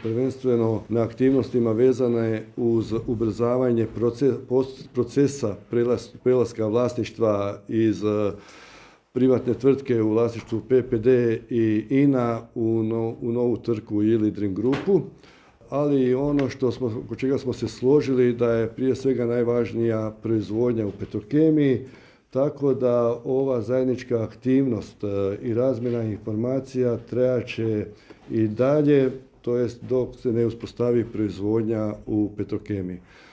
prvenstveno na aktivnostima vezane uz ubrzavanje procesa prelaska vlasništva iz privatne tvrtke u vlasništvu PPD i INA u novu tvrtku Ilidrin grupu, ali ono oko čega smo se složili da je prije svega najvažnija proizvodnja u Petrokemiji, tako da ova zajednička aktivnost i razmjena informacija trajat će i dalje, to jest dok se ne uspostavi proizvodnja u Petrokemiji.